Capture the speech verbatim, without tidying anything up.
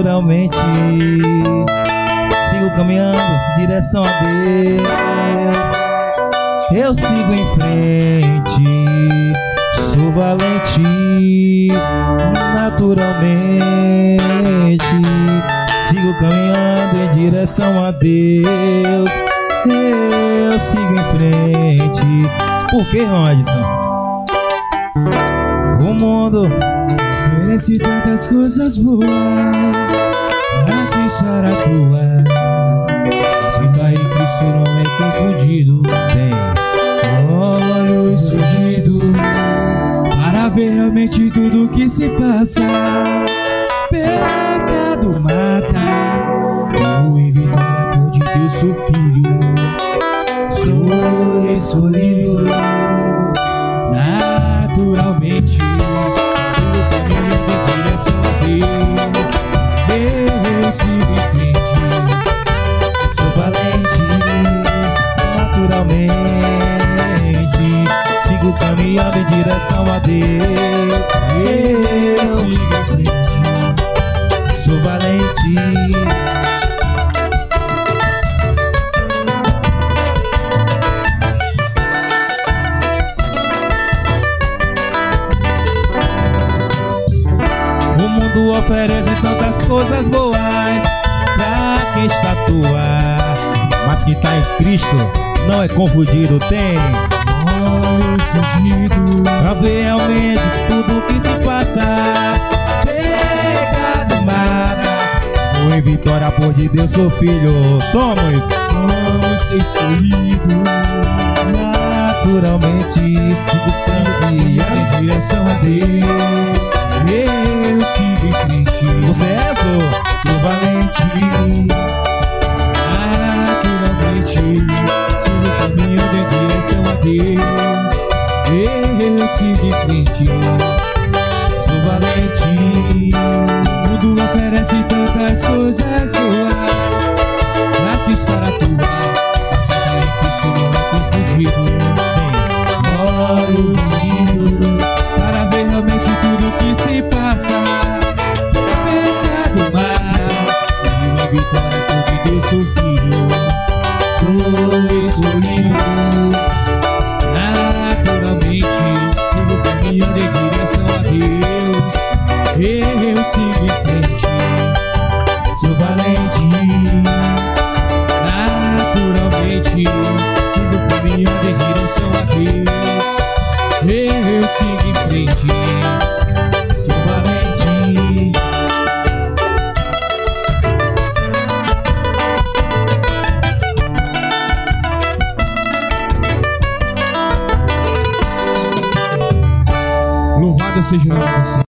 naturalmente. Sigo caminhando em direção a Deus. Eu sigo em frente, sou valente, naturalmente. Sigo caminhando em direção a Deus. Eu sigo em frente. Por que, Rodson? O mundo oferece tantas coisas boas, pra que estar à toa? Se tá em Cristo não é confundido. tem Olhos surgidos para ver realmente tudo que se passa. Pecado mata, eu em vitória por de Deus sou filho. Sou escolhido naturalmente. Sigo caminhando em direção a Deus. Eu sigo em frente, sou valente, naturalmente. Sigo caminhando em direção a Deus. eu sigo em frente. Sou valente. O mundo oferece tantas coisas boas pra quem está à toa, mas quem tá em Cristo não é confundido. Tem Olhos surgidos pra ver realmente tudo que se passa. Pecado mata, ou em vitória por de Deus sou filho. Somos somos escolhidos naturalmente. Sigo caminhando em direção a Deus. Eu sigo em frente, Você é sou, sou valente. naturalmente. Sigo caminhando em direção a Deus. Eu sigo em frente, Sou valente. o mundo oferece tantas coisas boas, pra que estar à toa? Mas tá em Cristo não é confundido. Olhos surgidos para ver realmente tudo que se passa. Pecado mata, uma vitória por de Deus sou filho. Sou escolhido naturalmente. Sigo caminhando em direção a Deus. Eu sigo em frente, Sou valente. naturalmente. Sigo caminhando em direção a Deus. Eu sigo em frente, Sou valente. louvado seja o nome do Senhor.